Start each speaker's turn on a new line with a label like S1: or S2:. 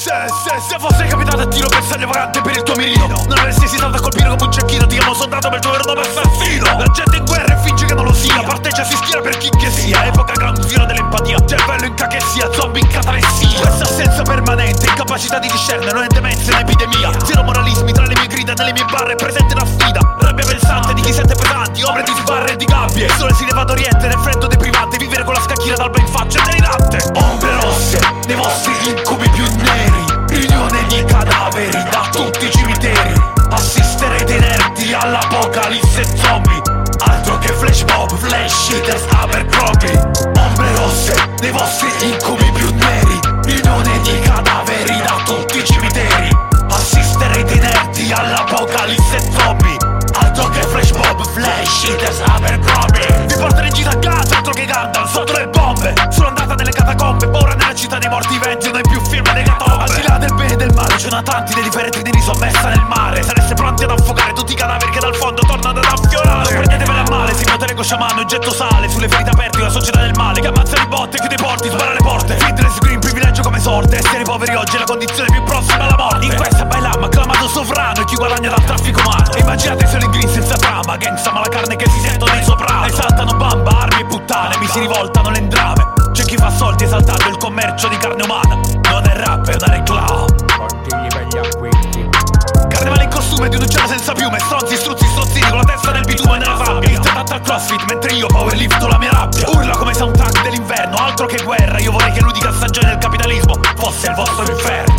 S1: Se fosse capitato a tiro bersaglio vagante per il tuo mirino, non avresti esitato a colpire come un cecchino. Ti chiamo soldato per il tuo vero nome assassino. La gente in guerra e finge che non lo sia, parteggia e si schiera per chi che sia. Epoca gran fiora dell'empatia, cervello in cachessia, zombie in catalessia. Questa assenza permanente, incapacità di discernere, non è demenza, è un'epidemia. Zero moralismi tra le mie grida, nelle mie barre è presente la sfida. Rabbia pensante di chi sente pesanti, opere di sbarre e di gabbie. Il sole si leva ad oriente nel freddo dei privati, vivere con la scacchina d'alba in faccia è delirante. Ombre rosse nei vostri incubi più neri, riunione di cadaveri da tutti i cimiteri. Assisterete inerti all'apocalisse zombie, altro che flash mob, flash hitters, Abercrombie. Ombre rosse nei vostri incubi più neri, riunione di cadaveri da tutti i cimiteri. Assisterete inerti all'apocalisse zombie, altro che flash mob, flash hitters, Abercrombie. Vi porterò in gita a casa, altro che Gandalf sotto le bombe. Sono andata nelle catacombe, paura nella città dei morti viventi, non è più film delle catombe. Al di là del bene e del male c'è una Atlantide di feretrini sommersa nel mare. Sareste pronti ad affogare tutti i cadaveri che dal fondo tornano ad affiorare. Non prendetevele a male, si nota le sciamano e getto sale sulle ferite aperte, una società del male che ammazza di botte, chiude i porti, spara le porte. Fitness green, privilegio come sorte. Essere poveri oggi è la condizione più prossima alla morte. In questa bailama acclamato sovrano e chi guadagna dal traffico umano. Immaginate solo in green senza trama, gangsta ma la carne che si sentono nei soprano. Esaltano bamba, armi e puttane, mi si rivoltano le entrame. C'è chi fa soldi esaltando il commercio di carne umana. Non è rap, è una reclama.
S2: Contigli per gli acquisti.
S1: Carnevale in costume di un uccello senza piume, stronzi, struzzi, strozzini con la testa nel bitume e nella sabbia. Il adatta al crossfit mentre io powerlifto la mia rabbia. Urla come soundtrack dell'inverno, altro che guerra. Io vorrei che l'unica stagione del capitalismo fosse il vostro inferno.